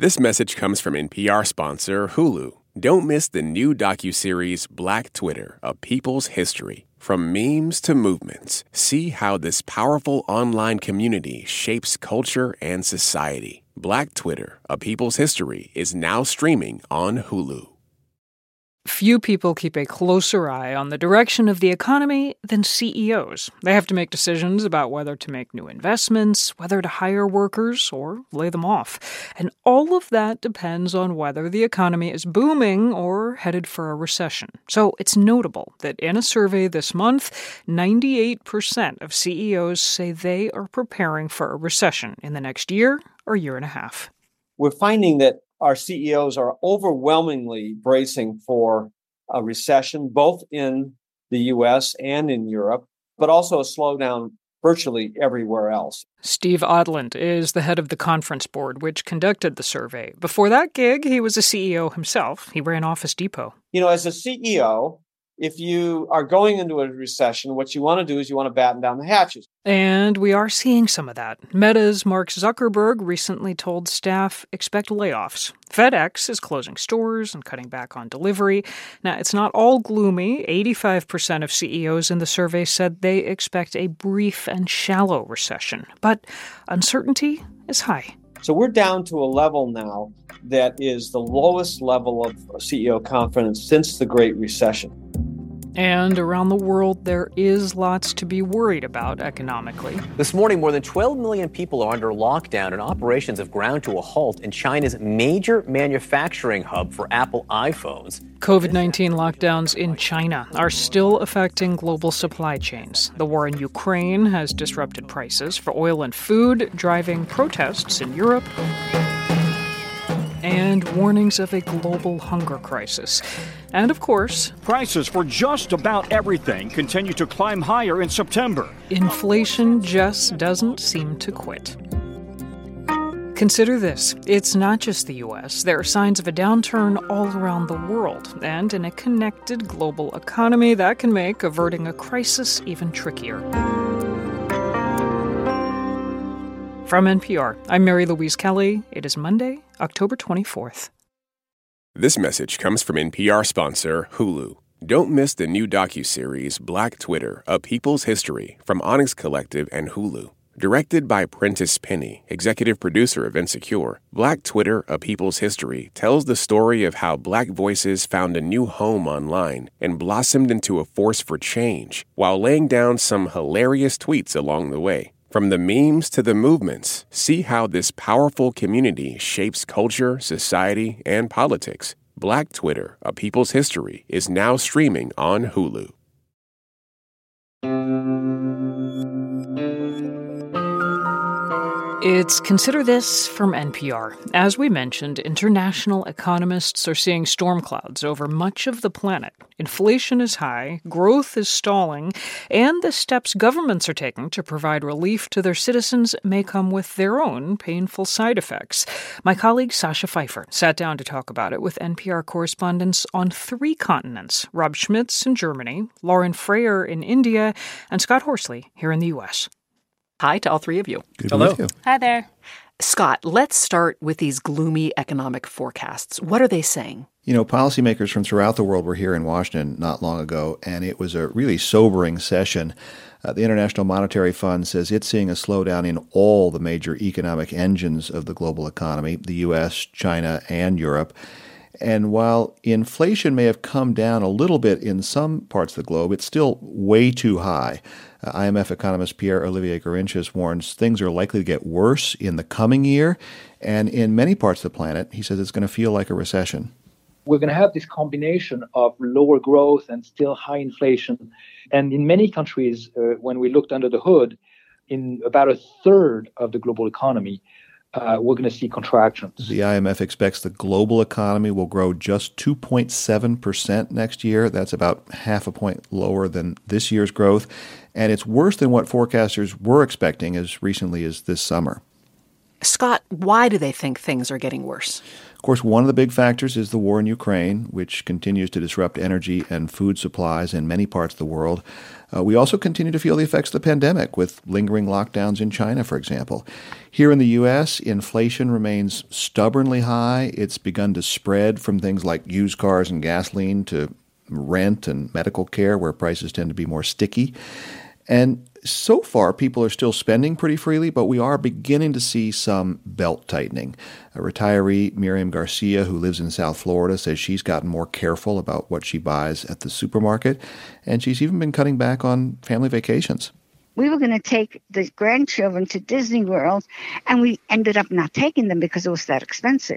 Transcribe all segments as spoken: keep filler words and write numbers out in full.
This message comes from N P R sponsor Hulu. Don't miss the new docuseries Black Twitter, A People's History. From memes to movements, see how this powerful online community shapes culture and society. Black Twitter, A People's History is now streaming on Hulu. Few people keep a closer eye on the direction of the economy than C E Os. They have to make decisions about whether to make new investments, whether to hire workers, or lay them off. And all of that depends on whether the economy is booming or headed for a recession. So it's notable that in a survey this month, ninety-eight percent of C E Os say they are preparing for a recession in the next year or year and a half. We're finding that our C E Os are overwhelmingly bracing for a recession, both in the U S and in Europe, but also a slowdown virtually everywhere else. Steve Odland is the head of the conference board, which conducted the survey. Before that gig, he was a C E O himself. He ran Office Depot. You know, as a C E O, if you are going into a recession, what you want to do is you want to batten down the hatches. And we are seeing some of that. Meta's Mark Zuckerberg recently told staff expect layoffs. FedEx is closing stores and cutting back on delivery. Now, it's not all gloomy. eighty-five percent of C E Os in the survey said they expect a brief and shallow recession. But uncertainty is high. So we're down to a level now that is the lowest level of C E O confidence since the Great Recession. And around the world, there is lots to be worried about economically. This morning, more than twelve million people are under lockdown and operations have ground to a halt in China's major manufacturing hub for Apple iPhones. covid nineteen lockdowns in China are still affecting global supply chains. The war in Ukraine has disrupted prices for oil and food, driving protests in Europe, and warnings of a global hunger crisis. And of course, prices for just about everything continue to climb higher in September. Inflation just doesn't seem to quit. Consider this. It's not just the U S. There are signs of a downturn all around the world. And in a connected global economy, that can make averting a crisis even trickier. From N P R, I'm Mary Louise Kelly. It is Monday, October twenty-fourth. This message comes from N P R sponsor Hulu. Don't miss the new docuseries Black Twitter, A People's History from Onyx Collective and Hulu. Directed by Prentice Penny, executive producer of Insecure, Black Twitter, A People's History tells the story of how Black voices found a new home online and blossomed into a force for change while laying down some hilarious tweets along the way. From the memes to the movements, see how this powerful community shapes culture, society, and politics. Black Twitter, A People's History is now streaming on Hulu. It's Consider This from N P R. As we mentioned, international economists are seeing storm clouds over much of the planet. Inflation is high, growth is stalling, and the steps governments are taking to provide relief to their citizens may come with their own painful side effects. My colleague Sasha Pfeiffer sat down to talk about it with N P R correspondents on three continents: Rob Schmitz in Germany, Lauren Freyer in India, and Scott Horsley here in the U S. Hi to all three of you. Good Hello. with you. Hi there. Scott, let's start with these gloomy economic forecasts. What are they saying? You know, policymakers from throughout the world were here in Washington not long ago, and it was a really sobering session. Uh, the International Monetary Fund says it's seeing a slowdown in all the major economic engines of the global economy, the U S, China, and Europe. And while inflation may have come down a little bit in some parts of the globe, it's still way too high. Uh, I M F economist Pierre-Olivier Gourinchas warns things are likely to get worse in the coming year. And in many parts of the planet, he says it's going to feel like a recession. We're going to have this combination of lower growth and still high inflation. And in many countries, uh, when we looked under the hood, in about a third of the global economy, Uh, we're going to see contractions. The I M F expects the global economy will grow just two point seven percent next year. That's about half a point lower than this year's growth. And it's worse than what forecasters were expecting as recently as this summer. Scott, why do they think things are getting worse? Of course, one of the big factors is the war in Ukraine, which continues to disrupt energy and food supplies in many parts of the world. Uh, we also continue to feel the effects of the pandemic, with lingering lockdowns in China, for example. Here in the U S, inflation remains stubbornly high. It's begun to spread from things like used cars and gasoline to rent and medical care, where prices tend to be more sticky. And so far, people are still spending pretty freely, but we are beginning to see some belt tightening. A retiree, Miriam Garcia, who lives in South Florida, says she's gotten more careful about what she buys at the supermarket, and she's even been cutting back on family vacations. We were going to take the grandchildren to Disney World, and we ended up not taking them because it was that expensive.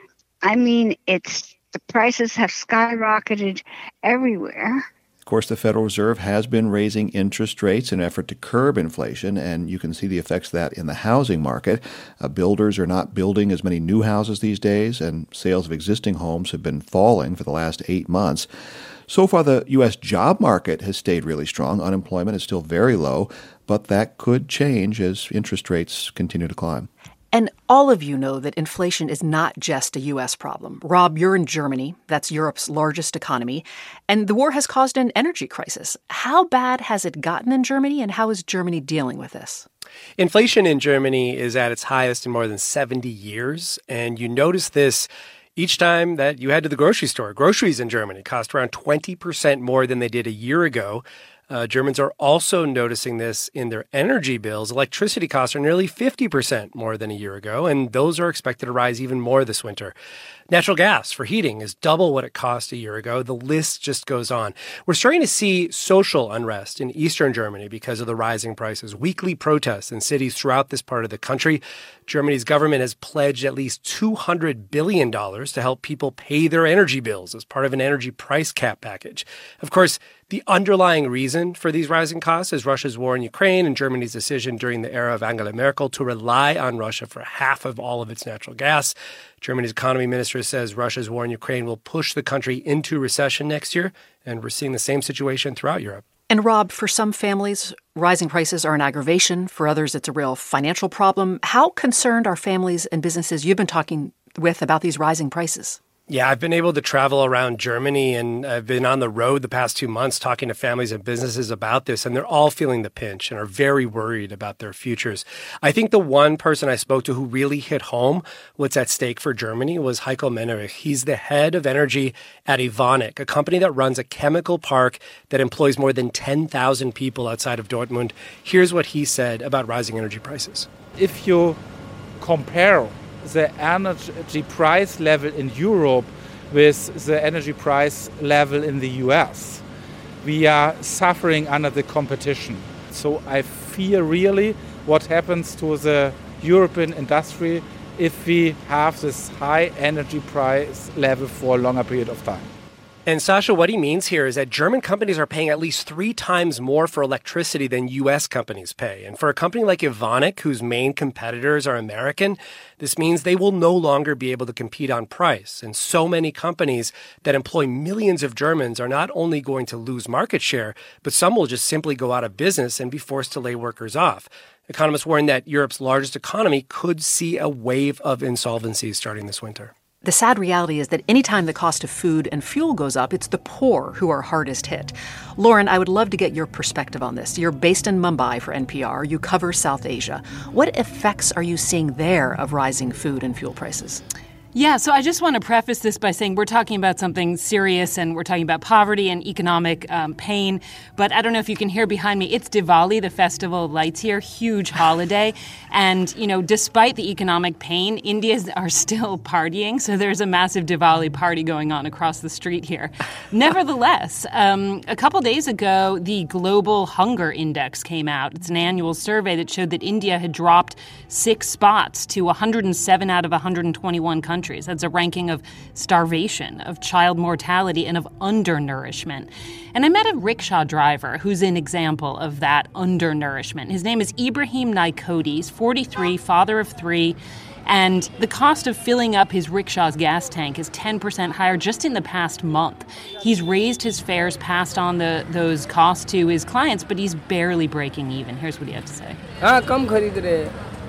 I mean, it's the prices have skyrocketed everywhere. Of course, the Federal Reserve has been raising interest rates in an effort to curb inflation, and you can see the effects of that in the housing market. Uh, builders are not building as many new houses these days, and sales of existing homes have been falling for the last eight months. So far, the U S job market has stayed really strong. Unemployment is still very low, but that could change as interest rates continue to climb. And all of you know that inflation is not just a U S problem. Rob, you're in Germany. That's Europe's largest economy. And the war has caused an energy crisis. How bad has it gotten in Germany, and how is Germany dealing with this? Inflation in Germany is at its highest in more than seventy years. And you notice this each time that you head to the grocery store. Groceries in Germany cost around twenty percent more than they did a year ago. Uh, Germans are also noticing this in their energy bills. Electricity costs are nearly fifty percent more than a year ago, and those are expected to rise even more this winter. Natural gas for heating is double what it cost a year ago. The list just goes on. We're starting to see social unrest in eastern Germany because of the rising prices. Weekly protests in cities throughout this part of the country. Germany's government has pledged at least two hundred billion dollars to help people pay their energy bills as part of an energy price cap package. Of course, the underlying reason for these rising costs is Russia's war in Ukraine and Germany's decision during the era of Angela Merkel to rely on Russia for half of all of its natural gas. Germany's economy minister says Russia's war in Ukraine will push the country into recession next year, and we're seeing the same situation throughout Europe. And Rob, for some families, rising prices are an aggravation. For others, it's a real financial problem. How concerned are families and businesses you've been talking with about these rising prices? Yeah, I've been able to travel around Germany, and I've been on the road the past two months talking to families and businesses about this, and they're all feeling the pinch and are very worried about their futures. I think the one person I spoke to who really hit home what's at stake for Germany was Heiko Mennerich. He's the head of energy at Evonik, a company that runs a chemical park that employs more than ten thousand people outside of Dortmund. Here's what he said about rising energy prices. If you compare the energy price level in Europe with the energy price level in the U S, we are suffering under the competition. So I fear really what happens to the European industry if we have this high energy price level for a longer period of time. And Sasha, what he means here is that German companies are paying at least three times more for electricity than U S companies pay. And for a company like Evonik, whose main competitors are American, this means they will no longer be able to compete on price. And so many companies that employ millions of Germans are not only going to lose market share, but some will just simply go out of business and be forced to lay workers off. Economists warn that Europe's largest economy could see a wave of insolvencies starting this winter. The sad reality is that anytime the cost of food and fuel goes up, it's the poor who are hardest hit. Lauren, I would love to get your perspective on this. You're based in Mumbai for N P R. You cover South Asia. What effects are you seeing there of rising food and fuel prices? Yeah, so I just want to preface this by saying we're talking about something serious, and we're talking about poverty and economic um, pain. But I don't know if you can hear behind me, it's Diwali, the Festival of Lights here, huge holiday. And, you know, despite the economic pain, Indians are still partying. So there's a massive Diwali party going on across the street here. Nevertheless, um, a couple days ago, the Global Hunger Index came out. It's an annual survey that showed that India had dropped six spots to one hundred seven out of one hundred twenty-one countries. That's a ranking of starvation, of child mortality, and of undernourishment. And I met a rickshaw driver who's an example of that undernourishment. His name is Ibrahim Naikodi. He's forty-three, father of three. And the cost of filling up his rickshaw's gas tank is ten percent higher just in the past month. He's raised his fares, passed on the, those costs to his clients, but he's barely breaking even. Here's what he had to say.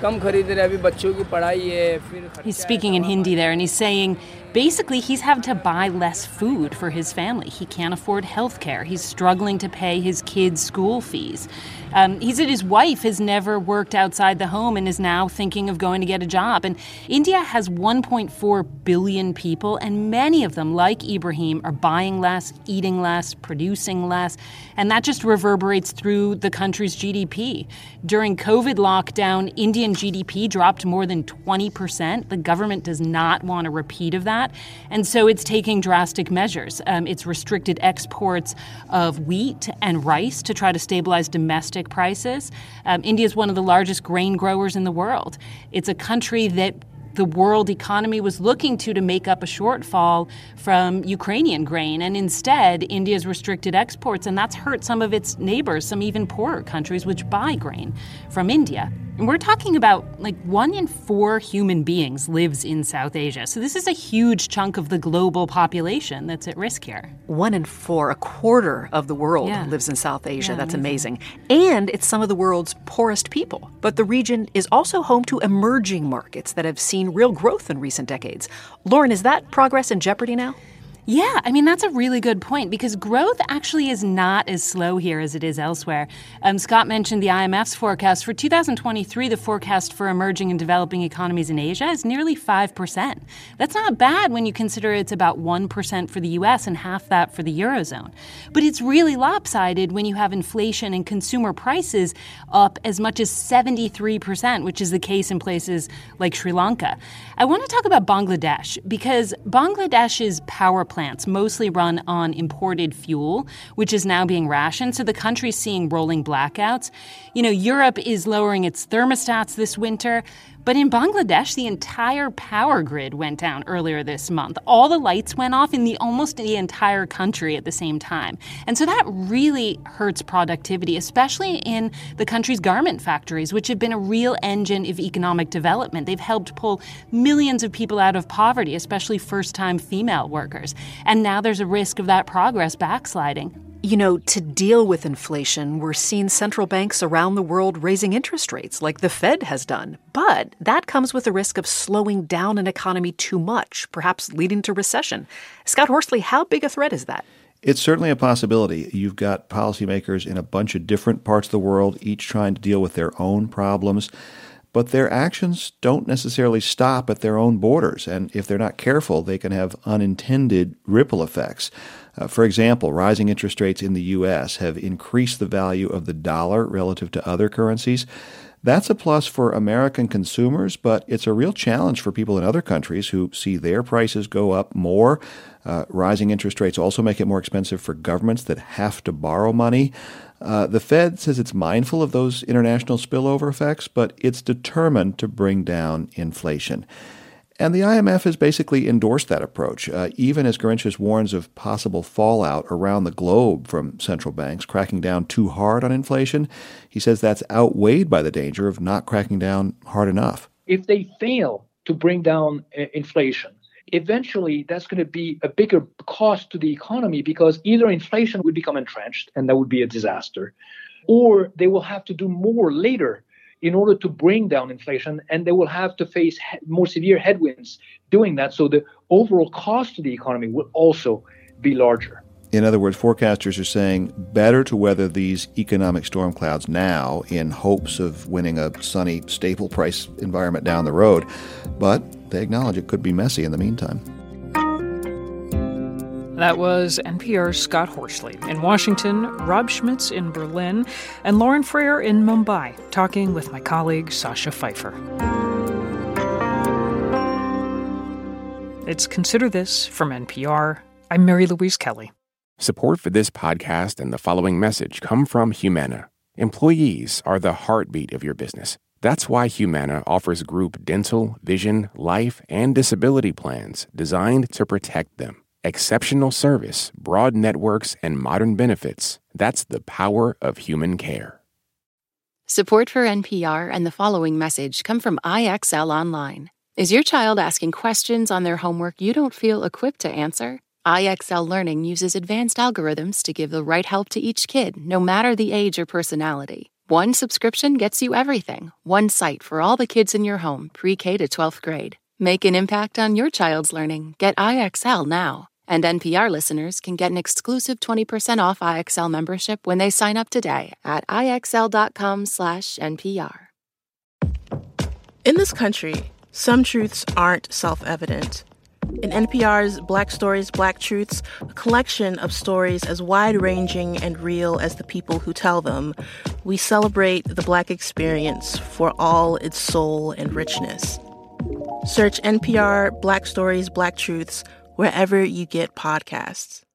He's speaking in Hindi there, and he's saying basically he's having to buy less food for his family. He can't afford health care. He's struggling to pay his kids' school fees. Um, he said his wife has never worked outside the home and is now thinking of going to get a job. And India has one point four billion people, and many of them, like Ibrahim, are buying less, eating less, producing less, and that just reverberates through the country's G D P. During COVID lockdown, Indian G D P dropped more than twenty percent. The government does not want a repeat of that, and so it's taking drastic measures. Um, it's restricted exports of wheat and rice to try to stabilize domestic prices. Um, India is one of the largest grain growers in the world. It's a country that the world economy was looking to to make up a shortfall from Ukrainian grain. And instead, India's restricted exports, and that's hurt some of its neighbors, some even poorer countries which buy grain from India. And we're talking about like one in four human beings lives in South Asia. So this is a huge chunk of the global population that's at risk here. One in four, a quarter of the world yeah. lives in South Asia. Yeah, that's amazing. amazing. And it's some of the world's poorest people. But the region is also home to emerging markets that have seen real growth in recent decades. Lauren, is that progress in jeopardy now? Yeah, I mean, that's a really good point because growth actually is not as slow here as it is elsewhere. Um, Scott mentioned the I M F's forecast. For two thousand twenty-three, the forecast for emerging and developing economies in Asia is nearly five percent. That's not bad when you consider it's about one percent for the U S and half that for the Eurozone. But it's really lopsided when you have inflation and consumer prices up as much as seventy-three percent, which is the case in places like Sri Lanka. I want to talk about Bangladesh because Bangladesh's power plants mostly run on imported fuel, which is now being rationed. So the country's seeing rolling blackouts. You know, Europe is lowering its thermostats this winter. But in Bangladesh, the entire power grid went down earlier this month. All the lights went off in the almost the entire country at the same time. And so that really hurts productivity, especially in the country's garment factories, which have been a real engine of economic development. They've helped pull millions of people out of poverty, especially first-time female workers. And now there's a risk of that progress backsliding. You know, to deal with inflation, we're seeing central banks around the world raising interest rates like the Fed has done. But that comes with the risk of slowing down an economy too much, perhaps leading to recession. Scott Horsley, how big a threat is that? It's certainly a possibility. You've got policymakers in a bunch of different parts of the world, each trying to deal with their own problems. But their actions don't necessarily stop at their own borders, and if they're not careful, they can have unintended ripple effects. Uh, for example, rising interest rates in the U S have increased the value of the dollar relative to other currencies. That's a plus for American consumers, but it's a real challenge for people in other countries who see their prices go up more. Uh, rising interest rates also make it more expensive for governments that have to borrow money. Uh, the Fed says it's mindful of those international spillover effects, but it's determined to bring down inflation. And the I M F has basically endorsed that approach, uh, even as Grinches warns of possible fallout around the globe from central banks cracking down too hard on inflation. He says that's outweighed by the danger of not cracking down hard enough. If they fail to bring down uh, inflation, eventually that's going to be a bigger cost to the economy because either inflation would become entrenched, and that would be a disaster, or they will have to do more later in order to bring down inflation, and they will have to face he- more severe headwinds doing that. So the overall cost to the economy will also be larger. In other words, forecasters are saying better to weather these economic storm clouds now in hopes of winning a sunny, stable price environment down the road. But they acknowledge it could be messy in the meantime. That was N P R's Scott Horsley in Washington, Rob Schmitz in Berlin, and Lauren Freer in Mumbai, talking with my colleague Sasha Pfeiffer. It's Consider This from N P R. I'm Mary Louise Kelly. Support for this podcast and the following message come from Humana. Employees are the heartbeat of your business. That's why Humana offers group dental, vision, life, and disability plans designed to protect them. Exceptional service, broad networks, and modern benefits. That's the power of human care. Support for N P R and the following message come from I X L Online. Is your child asking questions on their homework you don't feel equipped to answer? I X L Learning uses advanced algorithms to give the right help to each kid, no matter the age or personality. One subscription gets you everything. One site for all the kids in your home, pre-K to twelfth grade. Make an impact on your child's learning. Get I X L now. And N P R listeners can get an exclusive twenty percent off I X L membership when they sign up today at IXL.com slash NPR. In this country, some truths aren't self-evident. In N P R's Black Stories, Black Truths, a collection of stories as wide-ranging and real as the people who tell them, we celebrate the Black experience for all its soul and richness. Search N P R Black Stories, Black Truths wherever you get podcasts.